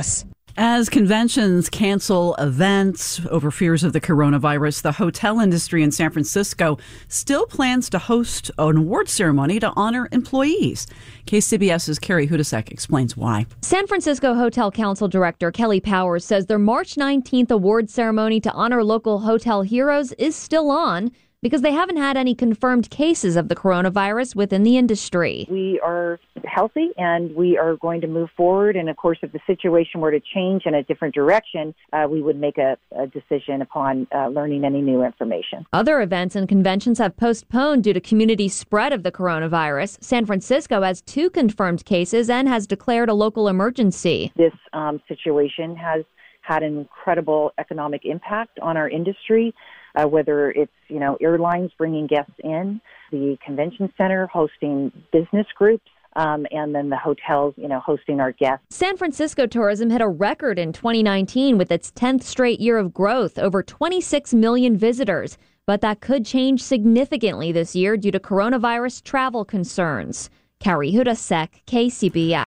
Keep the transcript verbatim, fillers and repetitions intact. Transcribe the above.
us. As conventions cancel events over fears of the coronavirus, the hotel industry in San Francisco still plans to host an award ceremony to honor employees. KCBS's Carrie Hudasek explains why. San Francisco Hotel Council Director Kelly Powers says their March nineteenth award ceremony to honor local hotel heroes is still on because they haven't had any confirmed cases of the coronavirus within the industry. We are healthy and we are going to move forward. And of course, if the situation were to change in a different direction, uh, we would make a, a decision upon uh, learning any new information. Other events and conventions have postponed due to community spread of the coronavirus. San Francisco has two confirmed cases and has declared a local emergency. This um, situation has had an incredible economic impact on our industry. Uh, whether it's, you know, airlines bringing guests in, the convention center hosting business groups, um, and then the hotels, you know, hosting our guests. San Francisco tourism hit a record in twenty nineteen with its tenth straight year of growth, over twenty-six million visitors. But that could change significantly this year due to coronavirus travel concerns. Carrie Hudasek, K C B S.